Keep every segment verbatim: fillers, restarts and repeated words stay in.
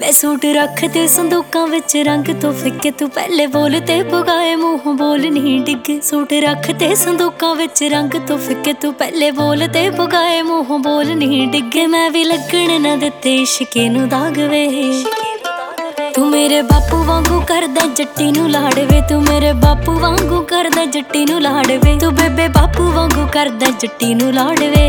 मैं सूट रखते संदूकां विच रंग तो फिक्के तू पहले बोल ते पुगाए मुंह बोल नहीं डिगे। सूट रखते संदूकां विच रंग तो फिक्के तू पहले बोल ते पुगाए मुंह बोल नहीं डिगे। मैं भी लगण ना दित्ते इश्के नूं दाग वे। तू मेरे बापू वांगू करदा जट्टी नूं लाड़ वे। तू मेरे बापू वांगू करदा जट्टी नूं लाड़ वे। तू बेबे बापू वांगू करदा जट्टी नूं लाड़ वे।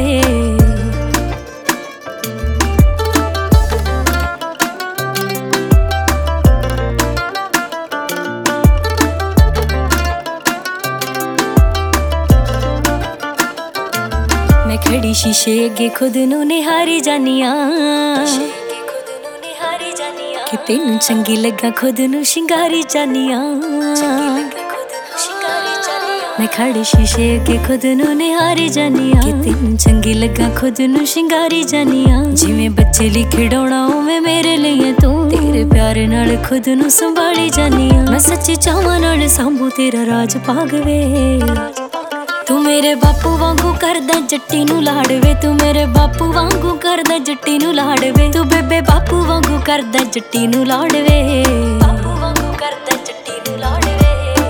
मैं खड़ी शीशे अगे खुद नूं निहारी जानी आ कि तेनू चंगी लगा खुद नूं शिंगारी जानी आ। मैं खड़ी शीशे अगे खुद नूं निहारी जानी आ कि तेनू चंगी लगा खुद नूं शिंगारी जानी आ। जिवें बच्चे लई खिडौणा उवें मेरे लई तू तेरे प्यार नाल खुद नूं संभाली जानी आ। मैं सच्ची चावां नाल सांभू तेरा राज भाग वे। तू मेरे बापू वांगू करदा जट्टी नूं लाड़ वे। तू मेरे बापू वांगू करदा जट्टी नूं लाड़ वे। तू बेबे बापू वांगू करदा जट्टी नूं लाड़ वे। बापू वांगू करदा जट्टी नूं लाड़ वे।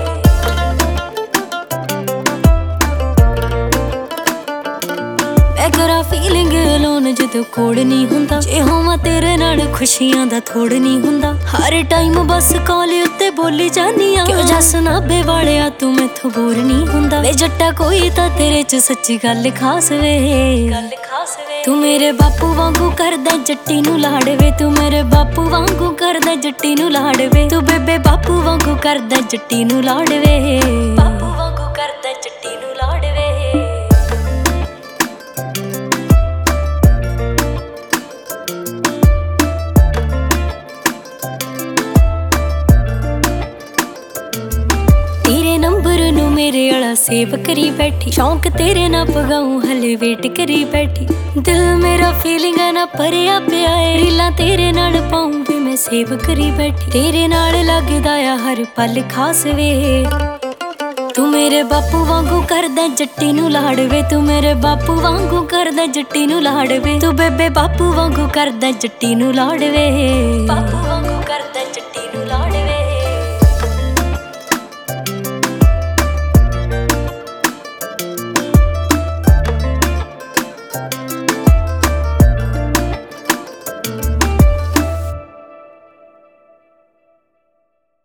मैं करा फीलिंग अलोन जदों कोड़ नहीं हुंदा। जे होवां तेरे नाल खुशियां दा थोड़ नहीं हुंदा। हर टाइम बस कॉल उत्ते बोली जानी आ। क्यों जस नाभे वालिया तू मैथों बोर नहीं हुंदा। वे जट्टा कोई तां तेरे च सच्ची गल खास वे। गल खास वे। तू मेरे बापू वांगू करदा जट्टी नूं लाड़ वे। तू मेरे बापू वांगू करदा जट्टी नूं लाड़ वे। तू बेबे बापू वांगू करदा जट्टी नूं लाड़ वे। बापू वांगू करदा जट्टी नूं लाड़ वे। तेरे नंबर नू मेरे आला सेव करी बैठी। शौक तेरे ना पगाऊं हले वेट करी बैठी। दिल मेरा फीलिंग ना भरिया पिया है। रीलां तेरे नाल पाऊं भी मैं सेव करी बैठी। तेरे नाल लगदा आ हर पल खास वे। तू मेरे बापू वांगू करदा जट्टी नूं लाड़ वे। तू मेरे बापू वांगू करदा जट्टी नूं लाड़ वे। तू बेबे बापू वांगू करदा जट्टी नूं लाड़ वे। बापू वांगू करदा जट्टी नूं लाड़ वे।